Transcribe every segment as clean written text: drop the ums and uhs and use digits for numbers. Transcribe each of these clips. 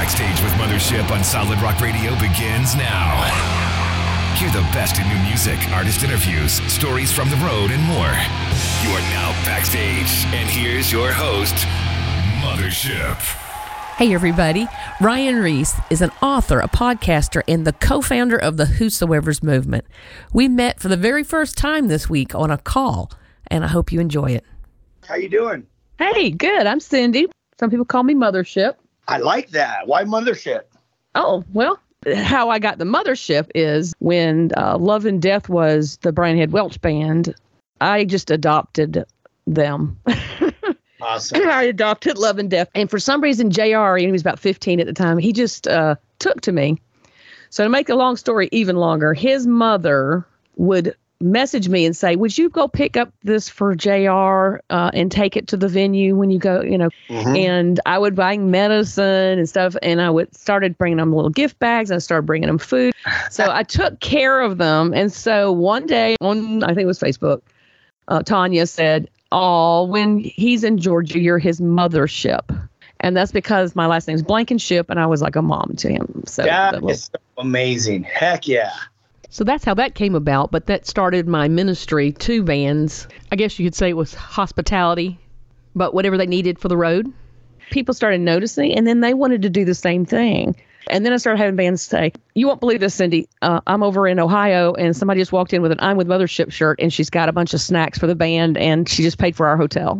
Backstage with Mothership on Solid Rock Radio begins now. Hear the best in new music, artist interviews, stories from the road, and more. You are now backstage, and here's your host, Mothership. Hey everybody, Ryan Reese is an author, a podcaster, and the co-founder of the Whosoevers movement. We met for the very first time this week on a call, and I hope you enjoy it. How you doing? Hey, good. I'm Cindy. Some people call me Mothership. I like that. Why Mothership? Oh, well, how I got the Mothership is when Love and Death was the Brian Head Welch band, I just adopted them. Awesome. I adopted Love and Death. And for some reason, JR, he was about 15 at the time, he just took to me. So to make the long story even longer, his mother would message me and say, would you go pick up this for JR and take it to the venue when you go, and I would buy medicine and stuff. And I started bringing them little gift bags. And I started bringing them food. So I took care of them. And so one day on, I think it was Facebook, Tanya said, oh, when he's in Georgia, you're his Mothership. And that's because my last name's Blankenship and I was like a mom to him. So that is amazing. Heck yeah. So that's how that came about, but that started my ministry to bands. I guess you could say it was hospitality, but whatever they needed for the road. People started noticing, and then they wanted to do the same thing. And then I started having bands say, you won't believe this, Cindy. I'm over in Ohio, and somebody just walked in with an I'm with Mothership shirt, and she's got a bunch of snacks for the band, and she just paid for our hotel.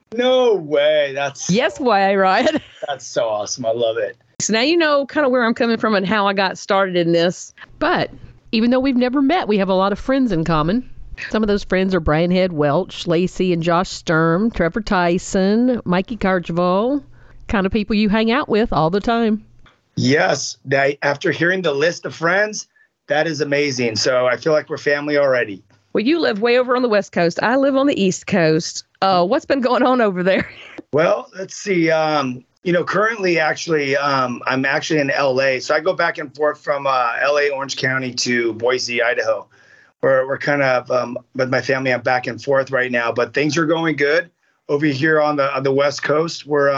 No way. Yes way, right? That's so awesome. I love it. So now you know kind of where I'm coming from and how I got started in this. But even though we've never met, we have a lot of friends in common. Some of those friends are Brian Head Welch, Lacey and Josh Sturm, Trevor Tyson, Mikey Cargival, kind of people you hang out with all the time. Yes. After hearing the list of friends, that is amazing. So I feel like we're family already. Well, you live way over on the West Coast. I live on the East Coast. What's been going on over there? Well, let's see. Currently, actually, I'm actually in LA. So I go back and forth from LA, Orange County to Boise, Idaho. We're kind of, with my family, I'm back and forth right now. But things are going good over here on the West Coast. We're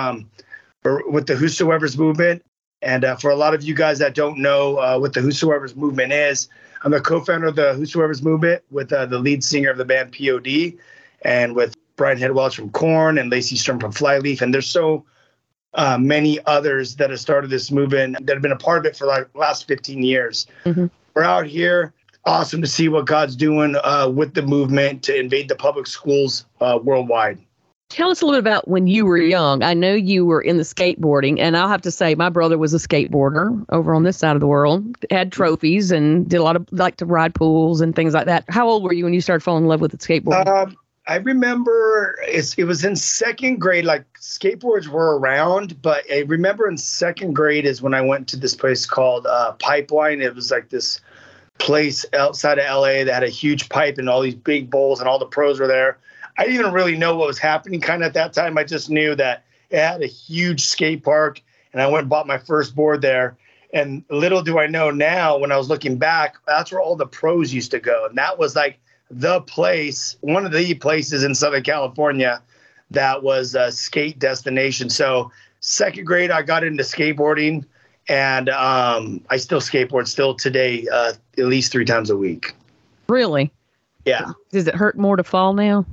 with the Whosoevers movement. And for a lot of you guys that don't know what the Whosoevers movement is, I'm the co-founder of the Whosoevers movement with the lead singer of the band POD and with Brian Head Welch from Korn and Lacey Sturm from Flyleaf. And there's so many others that have started this movement that have been a part of it for like the last 15 years. Mm-hmm. We're out here. Awesome to see what God's doing with the movement to invade the public schools worldwide. Tell us a little bit about when you were young. I know you were in the skateboarding, and I'll have to say my brother was a skateboarder over on this side of the world, had trophies and did a lot of like to ride pools and things like that. How old were you when you started falling in love with the skateboarding? I remember it was in second grade, like skateboards were around, but I remember in second grade is when I went to this place called Pipeline. It was like this place outside of LA that had a huge pipe and all these big bowls and all the pros were there. I didn't even really know what was happening kind of at that time. I just knew that it had a huge skate park and I went and bought my first board there. And little do I know now when I was looking back, that's where all the pros used to go. And that was like the place, one of the places in Southern California that was a skate destination. So second grade, I got into skateboarding and I still skateboard still today, at least 3 times a week. Really? Yeah. Does it hurt more to fall now?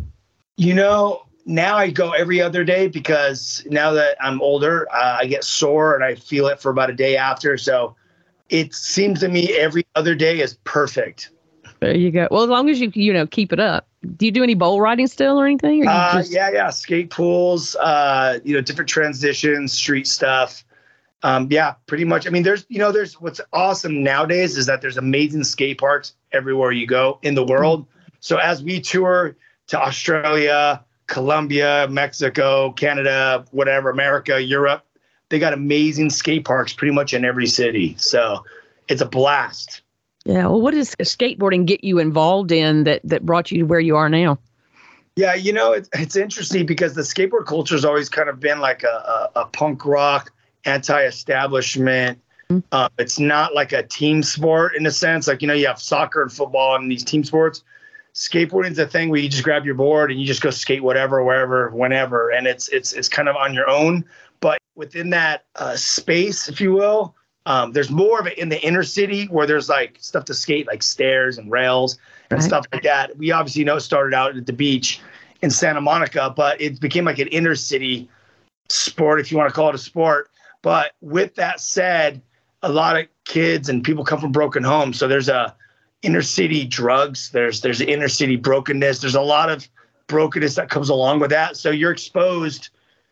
Now I go every other day because now that I'm older, I get sore and I feel it for about a day after. So it seems to me every other day is perfect. There you go. Well, as long as you keep it up. Do you do any bowl riding still or anything? Or Yeah. Skate pools, different transitions, street stuff. Yeah, pretty much. I mean, there's what's awesome nowadays is that there's amazing skate parks everywhere you go in the world. So as we tour to Australia, Colombia, Mexico, Canada, whatever, America, Europe, they got amazing skate parks pretty much in every city. So it's a blast. Yeah. Well, what does skateboarding get you involved in that brought you to where you are now? Yeah, it's interesting because the skateboard culture has always kind of been like a punk rock, anti-establishment. It's not like a team sport in a sense. Like, you have soccer and football and these team sports. Skateboarding is a thing where you just grab your board and you just go skate whatever, wherever, whenever. And it's kind of on your own. But within that space, if you will. There's more of it in the inner city where there's like stuff to skate, like stairs and rails and stuff like that. We obviously know it started out at the beach in Santa Monica, but it became like an inner city sport, if you want to call it a sport. But with that said, a lot of kids and people come from broken homes. So there's a inner city drugs. There's inner city brokenness. There's a lot of brokenness that comes along with that. So you're exposed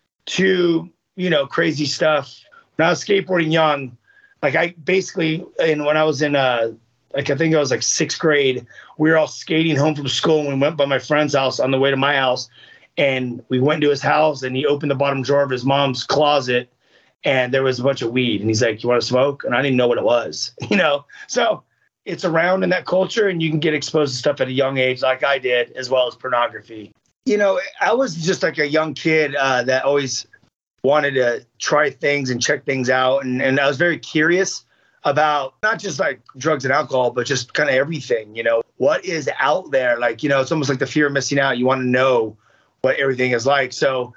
to, crazy stuff. When I was skateboarding young, like I basically, and when I was in, I think I was like 6th grade, we were all skating home from school and we went by my friend's house on the way to my house. And we went to his house and he opened the bottom drawer of his mom's closet and there was a bunch of weed. And he's like, "You want to smoke?" And I didn't know what it was, So it's around in that culture and you can get exposed to stuff at a young age like I did, as well as pornography. I was just like a young kid that always wanted to try things and check things out. And I was very curious about not just like drugs and alcohol, but just kind of everything, what is out there? Like, it's almost like the fear of missing out. You want to know what everything is like. So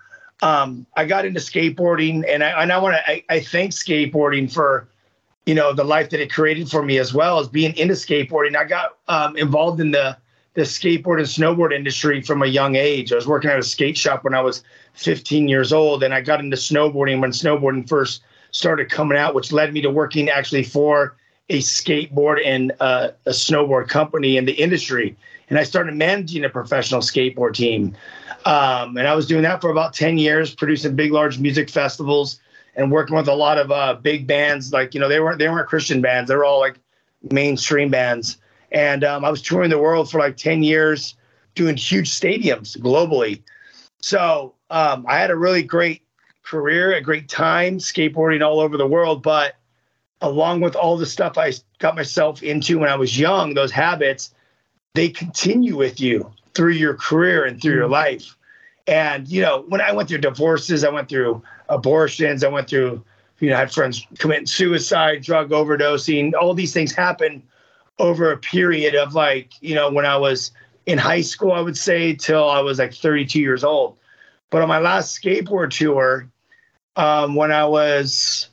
I got into skateboarding and I thank skateboarding for, the life that it created for me, as well as being into skateboarding. I got involved in the skateboard and snowboard industry from a young age. I was working at a skate shop when I was 15 years old, and I got into snowboarding when snowboarding first started coming out, which led me to working actually for a skateboard and a snowboard company in the industry. And I started managing a professional skateboard team. And I was doing that for about 10 years, producing big, large music festivals and working with a lot of big bands. Like, they weren't Christian bands. They were all like mainstream bands. And I was touring the world for like 10 years, doing huge stadiums globally. So I had a really great career, a great time skateboarding all over the world. But along with all the stuff I got myself into when I was young, those habits, they continue with you through your career and through your life. And, when I went through divorces, I went through abortions, I went through, I had friends committing suicide, drug overdosing, all these things happen over a period of like, when I was in high school, I would say till I was like 32 years old. But on my last skateboard tour, when I was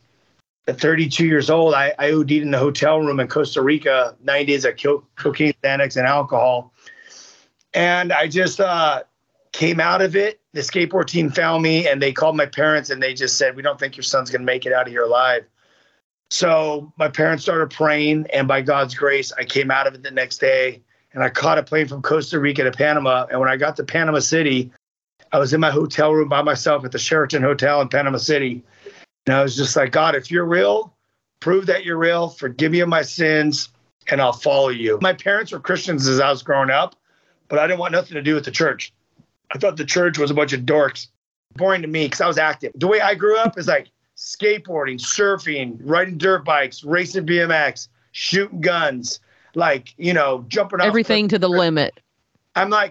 32 years old, I OD'd in the hotel room in Costa Rica, 9 days of cocaine, Xanax, and alcohol. And I just came out of it. The skateboard team found me and they called my parents and they just said, "We don't think your son's going to make it out of here alive." So my parents started praying, and by God's grace, I came out of it the next day, and I caught a plane from Costa Rica to Panama. And when I got to Panama City, I was in my hotel room by myself at the Sheraton Hotel in Panama City. And I was just like, "God, if you're real, prove that you're real, forgive me of my sins, and I'll follow you." My parents were Christians as I was growing up, but I didn't want nothing to do with the church. I thought the church was a bunch of dorks. Boring to me because I was active. The way I grew up is like skateboarding, surfing, riding dirt bikes, racing BMX, shooting guns, like, jumping off. Everything to the limit. I'm like,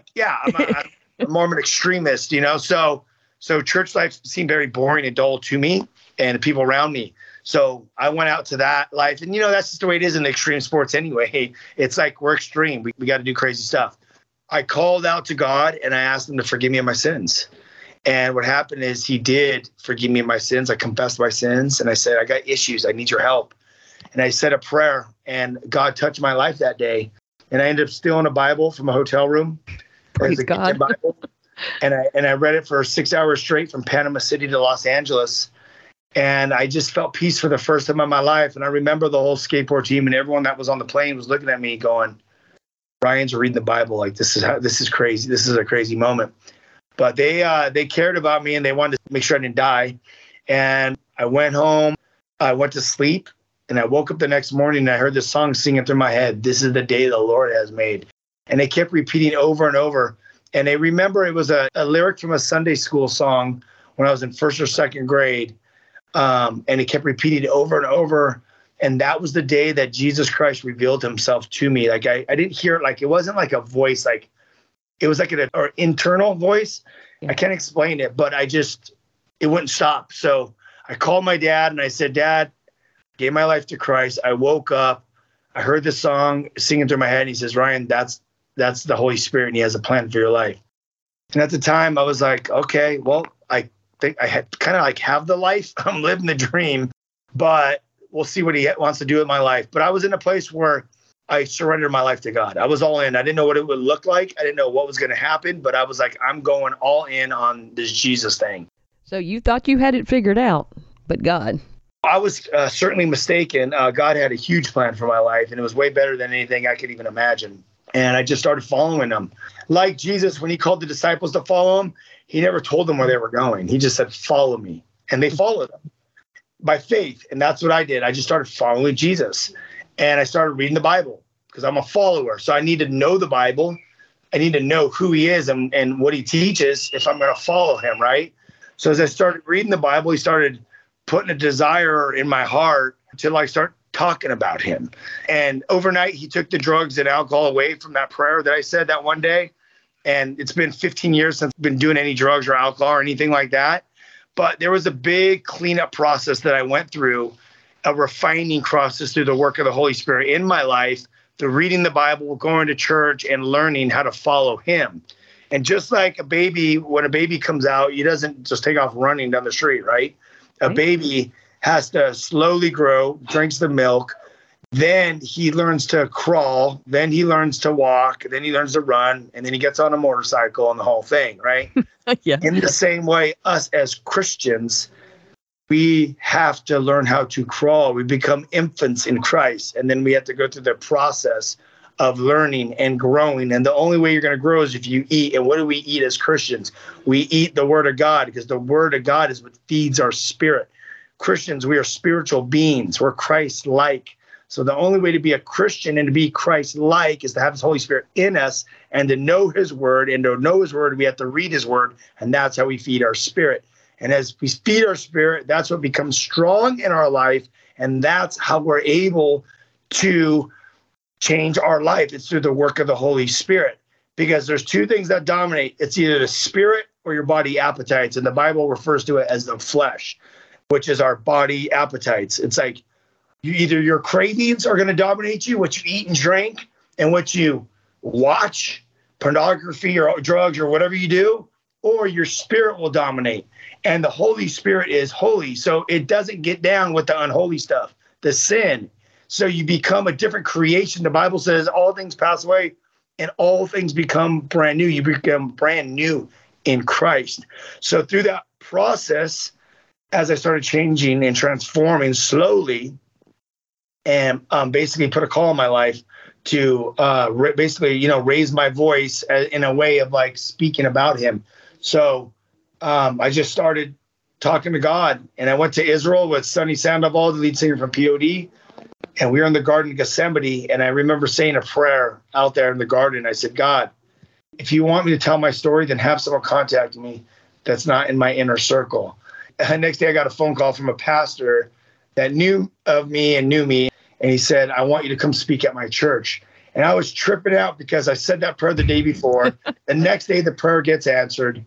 I'm more of an extremist, So church life seemed very boring and dull to me and the people around me. So I went out to that life. And, that's just the way it is in extreme sports anyway. It's like we're extreme. We got to do crazy stuff. I called out to God and I asked him to forgive me of my sins. And what happened is he did forgive me of my sins. I confessed my sins and I said, "I got issues. I need your help." And I said a prayer and God touched my life that day. And I ended up stealing a Bible from a hotel room. Praise God. Bible. And I read it for 6 hours straight from Panama City to Los Angeles. And I just felt peace for the first time in my life. And I remember the whole skateboard team and everyone that was on the plane was looking at me going, "Ryan's reading the Bible. Like, this is crazy. This is a crazy moment." But they cared about me and they wanted to make sure I didn't die. And I went home, I went to sleep, and I woke up the next morning and I heard this song singing through my head, "This is the day the Lord has made." And they kept repeating over and over. And I remember it was a lyric from a Sunday school song when I was in 1st or 2nd grade. And it kept repeating over and over. And that was the day that Jesus Christ revealed himself to me. Like I didn't hear it, like it wasn't like a voice, like it was like an internal voice. Yeah. I can't explain it, but it wouldn't stop. So I called my dad and I said, "Dad, gave my life to Christ. I woke up, I heard this song singing through my head." And he says, "Ryan, that's the Holy Spirit and he has a plan for your life." And at the time I was like, okay, well, I think I had kind of like have the life. I'm living the dream, but we'll see what he wants to do with my life. But I was in a place where I surrendered my life to God. I was all in. I didn't know what it would look like. I didn't know what was going to happen, but I was like, I'm going all in on this Jesus thing. So you thought you had it figured out, but God. I was certainly mistaken. God had a huge plan for my life, and it was way better than anything I could even imagine. And I just started following him. Like Jesus, when he called the disciples to follow him, he never told them where they were going. He just said, follow me. And they followed him by faith. And that's what I did. I just started following Jesus. And I started reading the Bible because I'm a follower. So I need to know the Bible. I need to know who he is and what he teaches if I'm going to follow him, right? So as I started reading the Bible, he started putting a desire in my heart to like start talking about him. And overnight, he took the drugs and alcohol away from that prayer that I said that one day. And it's been 15 years since I've been doing any drugs or alcohol or anything like that. But there was a big cleanup process that I went through, a refining process through the work of the Holy Spirit in my life, through reading the Bible, going to church, and learning how to follow him. And just like a baby, when a baby comes out, he doesn't just take off running down the street, right? A baby has to slowly grow, drinks the milk, then he learns to crawl, then he learns to walk, then he learns to run, and then he gets on a motorcycle and the whole thing, right? Yeah. In the same way, us as Christians, we have to learn how to crawl. We become infants in Christ, and then we have to go through the process of learning and growing. And the only way you're going to grow is if you eat. And what do we eat as Christians? We eat the Word of God, because the Word of God is what feeds our spirit. Christians, we are spiritual beings. We're Christ-like. So the only way to be a Christian and to be Christ-like is to have his Holy Spirit in us and to know his word. And to know his word, we have to read his word. And that's how we feed our spirit. And as we feed our spirit, that's what becomes strong in our life. And that's how we're able to change our life. It's through the work of the Holy Spirit. Because there's two things that dominate. It's either the spirit or your body appetites. And the Bible refers to it as the flesh, which is our body appetites. It's like either your cravings are going to dominate you, what you eat and drink, and what you watch, pornography or drugs or whatever you do, or your spirit will dominate. And the Holy Spirit is holy, so it doesn't get down with the unholy stuff, the sin. So you become a different creation. The Bible says all things pass away and all things become brand new. You become brand new in Christ. So through that process, as I started changing and transforming slowly, and basically put a call in my life to raise my voice in a way of like speaking about him. So I just started talking to God, and I went to Israel with Sonny Sandoval, the lead singer from POD, and we were in the Garden of Gethsemane. And I remember saying a prayer out there in the garden. I said, God, if you want me to tell my story, then have someone contact me that's not in my inner circle. And the next day I got a phone call from a pastor that knew of me and knew me. And he said, I want you to come speak at my church. And I was tripping out because I said that prayer the day before. The next day, the prayer gets answered.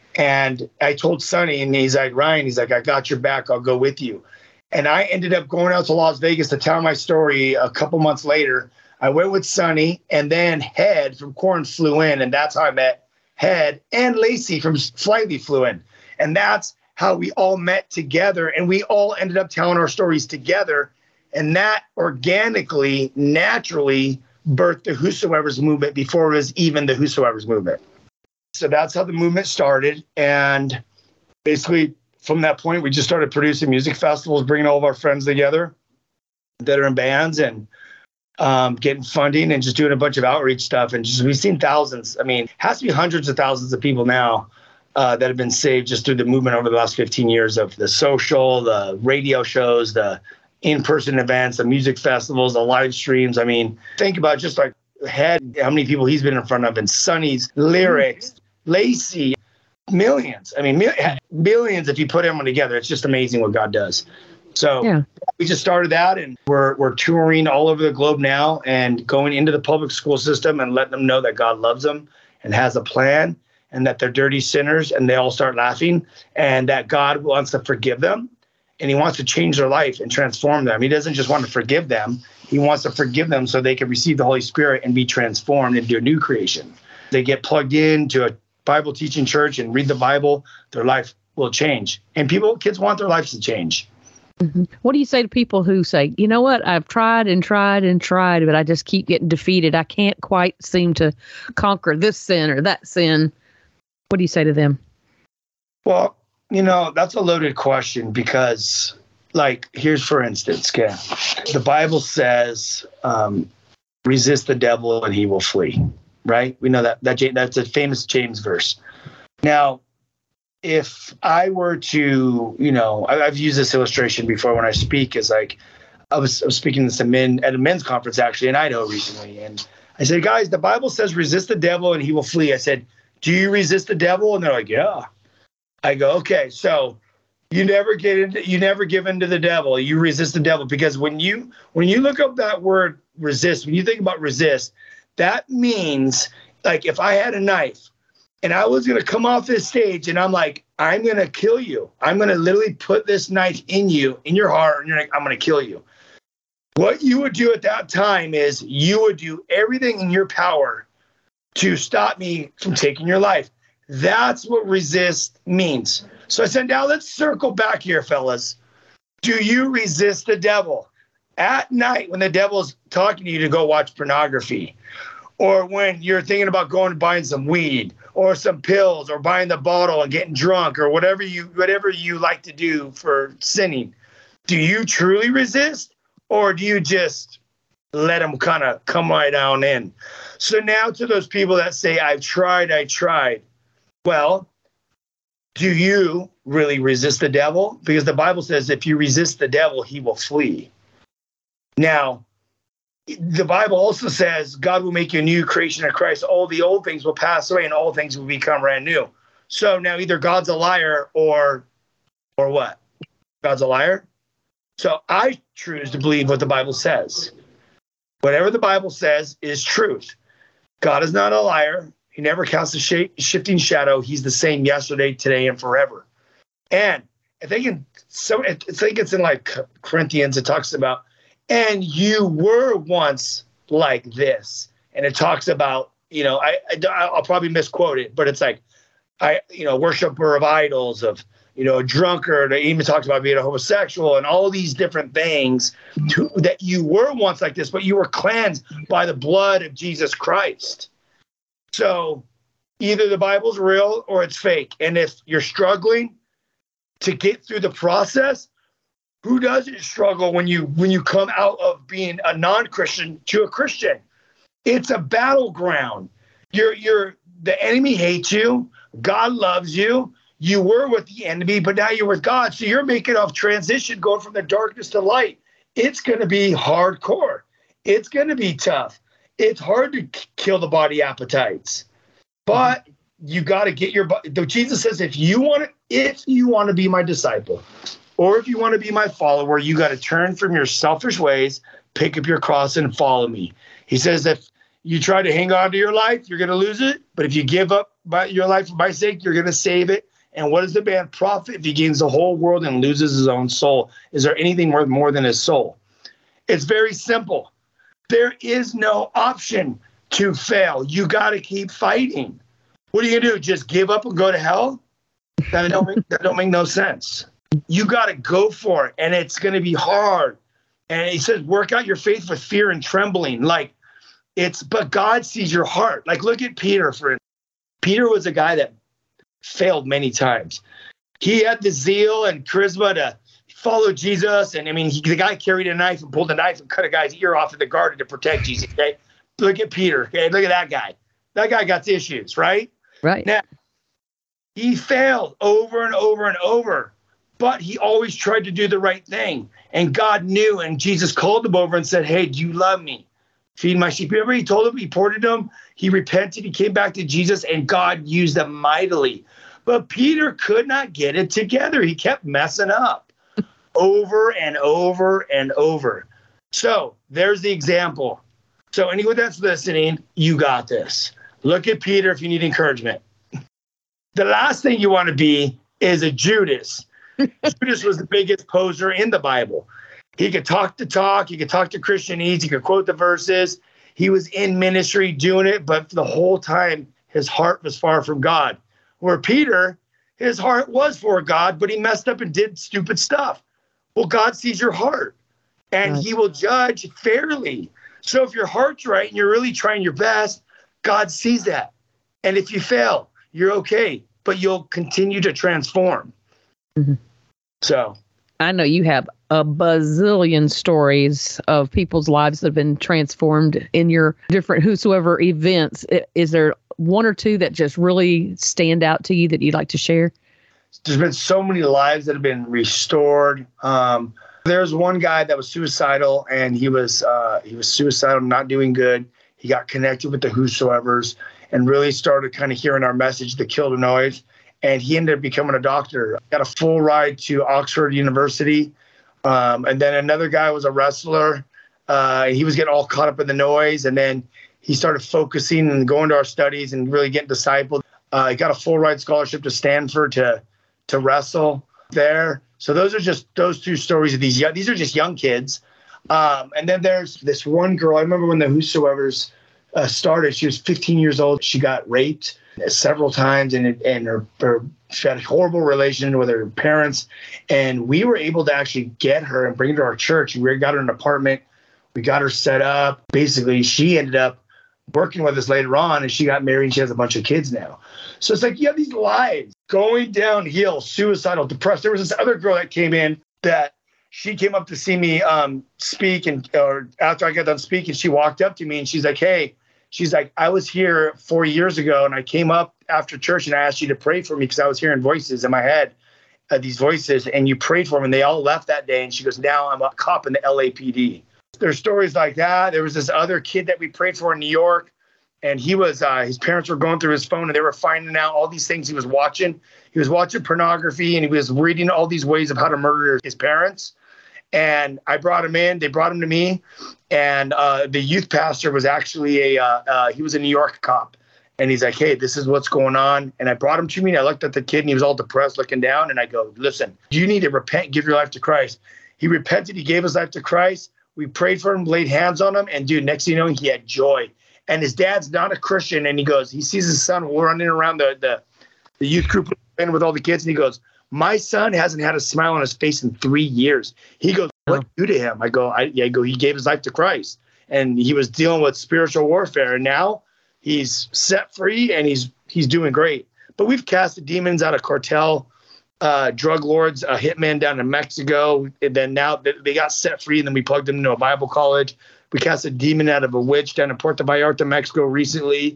And I told Sonny, and he's like, Ryan, he's like, I got your back. I'll go with you. And I ended up going out to Las Vegas to tell my story a couple months later. I went with Sonny, and then Head from Korn flew in. And that's how I met Head, and Lacey from Flightly flew in. And that's how we all met together. And we all ended up telling our stories together. And that organically, naturally birthed the Whosoever's movement before it was even the Whosoever's movement. So that's how the movement started. And basically from that point, we just started producing music festivals, bringing all of our friends together that are in bands and getting funding and just doing a bunch of outreach stuff. And just we've seen thousands. I mean, it has to be hundreds of thousands of people now that have been saved just through the movement over the last 15 years of the social, the radio shows, the in-person events, the music festivals, the live streams. I mean, think about just like Head, how many people he's been in front of, and Sonny's lyrics, Lacey, millions. I mean, billions if you put everyone together. It's just amazing what God does. So we just started that, and we're touring all over the globe now and going into the public school system and letting them know that God loves them and has a plan, and that they're dirty sinners, and they all start laughing, and that God wants to forgive them. And he wants to change their life and transform them. He doesn't just want to forgive them. He wants to forgive them so they can receive the Holy Spirit and be transformed into a new creation. They get plugged into a Bible teaching church and read the Bible. Their life will change. And kids want their lives to change. Mm-hmm. What do you say to people who say, you know what, I've tried and tried and tried, but I just keep getting defeated. I can't quite seem to conquer this sin or that sin. What do you say to them? Well, that's a loaded question because, like, here's for instance, okay, the Bible says, resist the devil and he will flee, right? We know that's a famous James verse. Now, if I were to, I've used this illustration before when I speak, is like, I was speaking to men at a men's conference actually in Idaho recently. And I said, guys, the Bible says resist the devil and he will flee. I said, do you resist the devil? And they're like, yeah. I go, okay, so you never give in to the devil. You resist the devil, because when you look up that word resist, when you think about resist, that means, like, if I had a knife and I was going to come off this stage and I'm like, I'm going to kill you. I'm going to literally put this knife in you, in your heart, and you're like, I'm going to kill you. What you would do at that time is you would do everything in your power to stop me from taking your life. That's what resist means. So I said, now let's circle back here, fellas. Do you resist the devil? At night when the devil's talking to you to go watch pornography, or when you're thinking about going and buying some weed or some pills or buying the bottle and getting drunk or whatever you like to do for sinning, do you truly resist, or do you just let them kind of come right on in? So now to those people that say, I tried. Well, do you really resist the devil? Because the Bible says if you resist the devil, he will flee. Now, the Bible also says God will make you a new creation in Christ. All the old things will pass away and all things will become brand new. So now either God's a liar or what? God's a liar? So I choose to believe what the Bible says. Whatever the Bible says is truth. God is not a liar. He never casts a shifting shadow. He's the same yesterday, today, and forever. And I think it's in like Corinthians, it talks about, and you were once like this. And it talks about, I'll probably misquote it, but it's like, worshiper of idols, of, a drunkard. It even talks about being a homosexual and all these different things that you were once like this, but you were cleansed by the blood of Jesus Christ. So either the Bible's real or it's fake. And if you're struggling to get through the process, who doesn't struggle when you come out of being a non-Christian to a Christian? It's a battleground. The enemy hates you. God loves you. You were with the enemy, but now you're with God. So you're making a transition, going from the darkness to light. It's going to be hardcore. It's going to be tough. It's hard to kill the body appetites, but you got to get your body. Jesus says, if you want to be my disciple, or if you want to be my follower, you got to turn from your selfish ways, pick up your cross and follow me. He says, if you try to hang on to your life, you're going to lose it. But if you give up your life for my sake, you're going to save it. And what does the man profit if he gains the whole world and loses his own soul? Is there anything worth more than his soul? It's very simple. There is no option to fail. You got to keep fighting. What are you going to do? Just give up and go to hell? That don't make no sense. You got to go for it, and it's going to be hard. And he says, work out your faith with fear and trembling. But God sees your heart. Like, look at Peter, for instance. Peter was a guy that failed many times. He had the zeal and charisma to follow Jesus. And I mean, the guy carried a knife and pulled a knife and cut a guy's ear off in the garden to protect Jesus. Okay. Look at Peter. Okay. Look at that guy. That guy got issues, right? Right. Now, he failed over and over and over, but he always tried to do the right thing. And God knew, and Jesus called him over and said, hey, do you love me? Feed my sheep. Remember, he told him, he poured into him, he repented, he came back to Jesus, and God used him mightily. But Peter could not get it together. He kept messing up over and over and over. So there's the example. So anyone that's listening, you got this. Look at Peter if you need encouragement. The last thing you want to be is a Judas. Judas was the biggest poser in the Bible. He could talk the talk. He could talk to Christianese. He could quote the verses. He was in ministry doing it, but for the whole time, his heart was far from God. Where Peter, his heart was for God, but he messed up and did stupid stuff. Well, God sees your heart, and he will judge fairly. So if your heart's right and you're really trying your best, God sees that. And if you fail, you're okay, but you'll continue to transform. Mm-hmm. So I know you have a bazillion stories of people's lives that have been transformed in your different whosoever events. Is there one or two that just really stand out to you that you'd like to share? There's been so many lives that have been restored. There's one guy that was suicidal, and he was suicidal, not doing good. He got connected with the whosoevers and really started kind of hearing our message, the Kill the Noise. And he ended up becoming a doctor. Got a full ride to Oxford University. And then another guy was a wrestler. He was getting all caught up in the noise. And then he started focusing and going to our studies and really getting discipled. He got a full ride scholarship to Stanford to wrestle there. So those are just those two stories of these are just young kids. And then there's this one girl. I remember when the whosoevers started, she was 15 years old. She got raped several times, and she had a horrible relation with her parents. And we were able to actually get her and bring her to our church. We got her an apartment. We got her set up. Basically, she ended up working with us later on, and she got married, and she has a bunch of kids now. So it's like you have these lives going downhill, suicidal, depressed. There was this other girl that came in that she came up to see me speak, or after I got done speaking, she walked up to me and she's like, hey, I was here 4 years ago, and I came up after church and I asked you to pray for me because I was hearing voices in my head, these voices, and you prayed for them, and they all left that day. And she goes, now I'm a cop in the LAPD. There's stories like that. There was this other kid that we prayed for in New York, and he was his parents were going through his phone, and they were finding out all these things he was watching. He was watching pornography, and he was reading all these ways of how to murder his parents. And I brought him in. They brought him to me, and the youth pastor was actually he was a New York cop, and he's like, hey, this is what's going on. And I brought him to me, and I looked at the kid, and he was all depressed, looking down, and I go, listen, you need to repent, give your life to Christ. He repented. He gave his life to Christ. We prayed for him, laid hands on him, and dude, next thing you know, he had joy. And his dad's not a Christian, and he sees his son running around the youth group with all the kids, and he goes, my son hasn't had a smile on his face in 3 years. He goes, what do you do to him? I go, he gave his life to Christ, and he was dealing with spiritual warfare, and now he's set free, and he's doing great. But we've casted demons out of cartel drug lords, a hitman down in Mexico. And then now they got set free, and then we plugged them into a Bible college. We cast a demon out of a witch down in Puerto Vallarta, Mexico recently,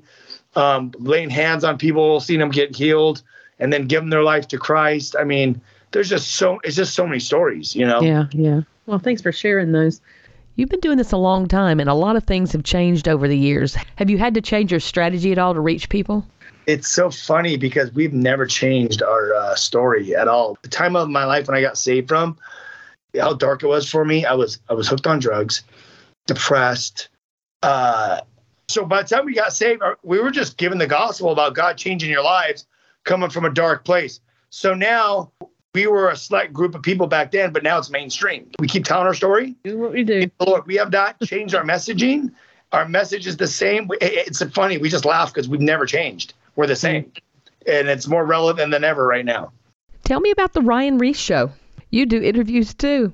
laying hands on people, seeing them get healed, and then giving their life to Christ. I mean, it's just so many stories, you know? Yeah. Well, thanks for sharing those. You've been doing this a long time, and a lot of things have changed over the years. Have you had to change your strategy at all to reach people? It's so funny because we've never changed our story at all. The time of my life when I got saved from, how dark it was for me, I was hooked on drugs, depressed. So by the time we got saved, we were just given the gospel about God changing your lives, coming from a dark place. So now we were a select group of people back then, but now it's mainstream. We keep telling our story. Do what we do. Lord, we have not changed our messaging. Our message is the same. It's funny. We just laugh because we've never changed. We're the same. And it's more relevant than ever right now. Tell me about the Ryan Reese Show. You do interviews too.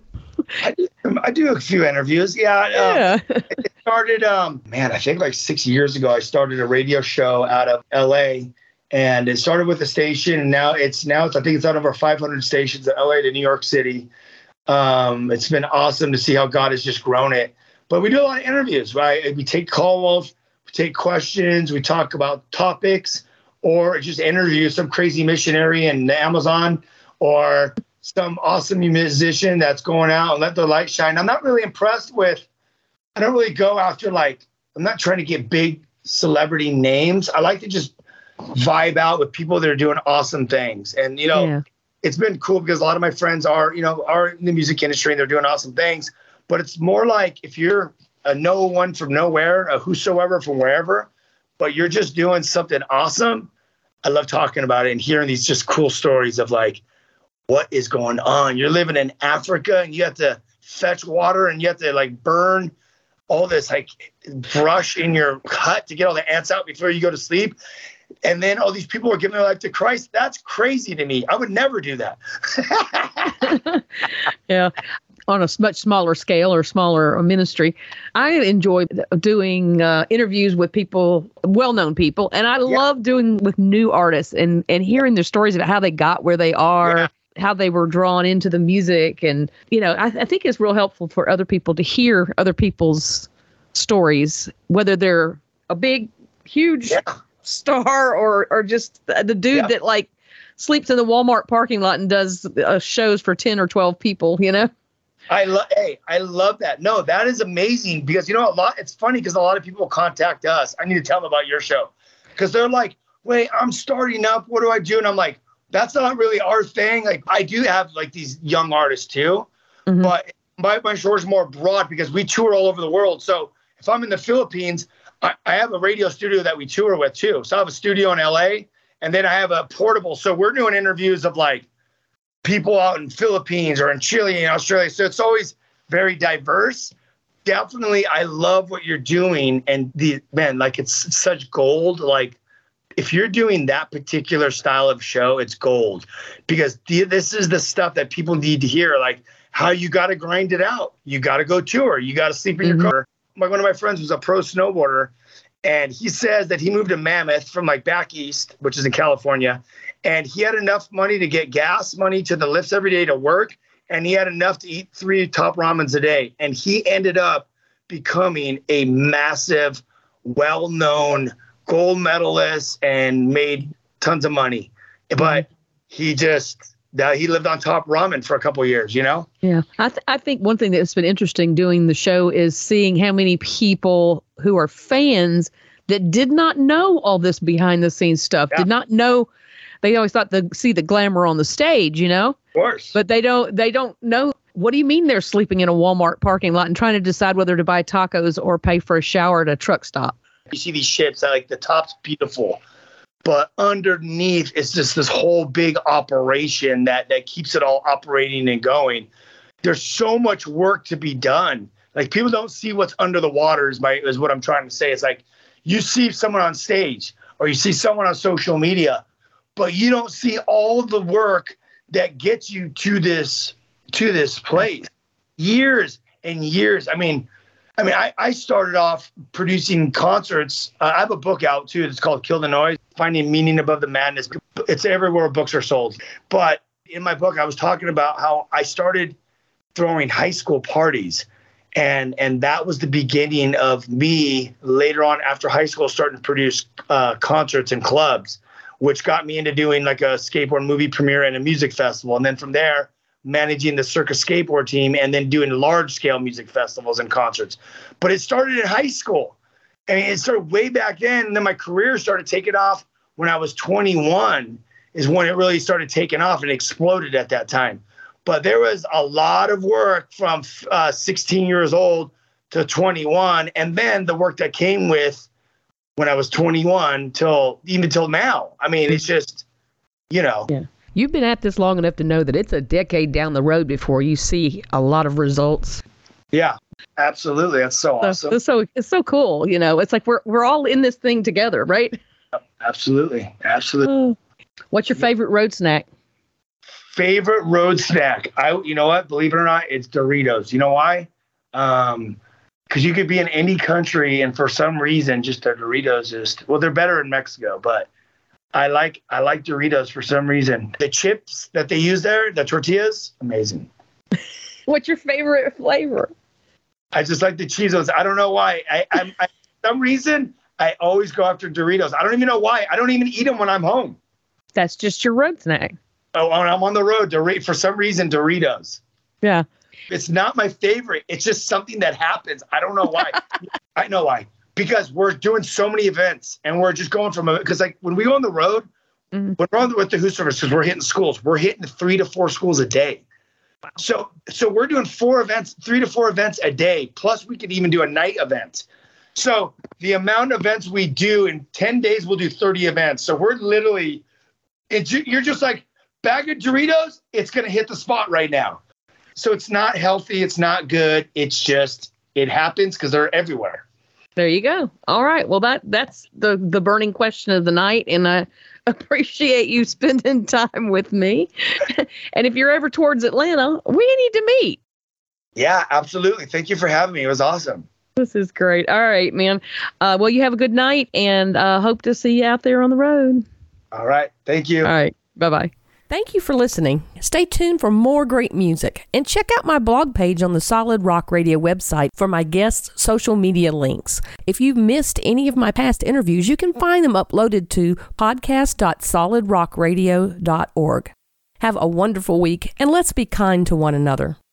I do a few interviews. Yeah. It started, I think like 6 years ago, I started a radio show out of LA, and it started with a station. And now it's I think it's on over 500 stations in LA to New York City. It's been awesome to see how God has just grown it. But we do a lot of interviews, right? We take calls, we take questions, we talk about topics, or just interview some crazy missionary in the Amazon or some awesome musician that's going out and let their light shine. I'm not really impressed with, I don't really go after I'm not trying to get big celebrity names. I like to just vibe out with people that are doing awesome things. And, It's been cool because a lot of my friends are in the music industry and they're doing awesome things. But it's more like if you're a no one from nowhere, a whosoever from wherever, but you're just doing something awesome. I love talking about it and hearing these just cool stories of what is going on. You're living in Africa and you have to fetch water and you have to burn all this brush in your hut to get all the ants out before you go to sleep. And then all these people were giving their life to Christ. That's crazy to me. I would never do that. Yeah. On a much smaller scale or smaller ministry. I enjoy doing interviews with people, well-known people, and I love doing with new artists and hearing their stories about how they got where they are, how they were drawn into the music. And, I think it's real helpful for other people to hear other people's stories, whether they're a big, huge star or just the dude that like sleeps in the Walmart parking lot and does shows for 10 or 12 people, I love that. No, that is amazing because it's funny because a lot of people contact us. I need to tell them about your show because they're like, wait, I'm starting up. What do I do? And I'm like, that's not really our thing. Like I do have like these young artists too, but my show is more broad because we tour all over the world. So if I'm in the Philippines, I have a radio studio that we tour with too. So I have a studio in LA and then I have a portable. So we're doing interviews of like people out in Philippines or in Chile and Australia. So it's always very diverse. Definitely, I love what you're doing. And it's such gold. Like if you're doing that particular style of show, it's gold because this is the stuff that people need to hear. Like how you got to grind it out. You got to go tour. You got to sleep in your car. One of my friends was a pro snowboarder and he says that he moved to Mammoth from like back east, which is in California. And he had enough money to get gas money to the lifts every day to work. And he had enough to eat 3 top ramens a day. And he ended up becoming a massive, well-known gold medalist and made tons of money. But he lived on top ramen for a couple of years, Yeah. I think one thing that's been interesting doing the show is seeing how many people who are fans that did not know all this behind the scenes stuff, did not know. They always thought they see the glamour on the stage, Of course. But they don't know. What do you mean they're sleeping in a Walmart parking lot and trying to decide whether to buy tacos or pay for a shower at a truck stop? You see these ships that like the top's beautiful, but underneath it's just this whole big operation that keeps it all operating and going. There's so much work to be done. Like people don't see what's under the water is what I'm trying to say. It's like you see someone on stage or you see someone on social media, but you don't see all the work that gets you to this place. Years and years. I mean, I started off producing concerts. I have a book out too. It's called Kill the Noise, Finding Meaning Above the Madness. It's everywhere books are sold. But in my book, I was talking about how I started throwing high school parties. And that was the beginning of me later on after high school starting to produce concerts and clubs, which got me into doing like a skateboard movie premiere and a music festival. And then from there, managing the Circus Skateboard team and then doing large scale music festivals and concerts. But it started in high school. I mean, it started way back then. And then my career started taking off when I was 21 is when it really started taking off and exploded at that time. But there was a lot of work from 16 years old to 21. And then the work that came with when I was 21 till now. I mean, it's just, Yeah. You've been at this long enough to know that it's a decade down the road before you see a lot of results. Yeah, absolutely. That's so awesome. It's so cool. It's like we're all in this thing together, right? Absolutely. What's your favorite road snack? Favorite road snack? You know what? Believe it or not, it's Doritos. You know why? Because you could be in any country, and for some reason, just the Doritos they're better in Mexico, but I like Doritos for some reason. The chips that they use there, the tortillas, amazing. What's your favorite flavor? I just like the Cheetos. I don't know why. I for some reason, I always go after Doritos. I don't even know why. I don't even eat them when I'm home. That's just your road snack. Oh, when I'm on the road, for some reason, Doritos. Yeah. It's not my favorite. It's just something that happens. I don't know why. I know why. Because we're doing so many events and we're just going because like when we go on the road, when we're on with the Who Service, because we're hitting schools, we're hitting 3 to 4 schools a day. Wow. So we're doing 3 to 4 events a day. Plus we could even do a night event. So the amount of events we do in 10 days, we'll do 30 events. So we're literally, you're just like, bag of Doritos, it's going to hit the spot right now. So it's not healthy. It's not good. It's just, it happens because they're everywhere. There you go. All right. Well, that's the burning question of the night, and I appreciate you spending time with me. And if you're ever towards Atlanta, we need to meet. Yeah, absolutely. Thank you for having me. It was awesome. This is great. All right, man. Well, you have a good night, and hope to see you out there on the road. All right. Thank you. All right. Bye-bye. Thank you for listening. Stay tuned for more great music, and check out my blog page on the Solid Rock Radio website for my guests' social media links. If you've missed any of my past interviews, you can find them uploaded to podcast.solidrockradio.org. Have a wonderful week, and let's be kind to one another.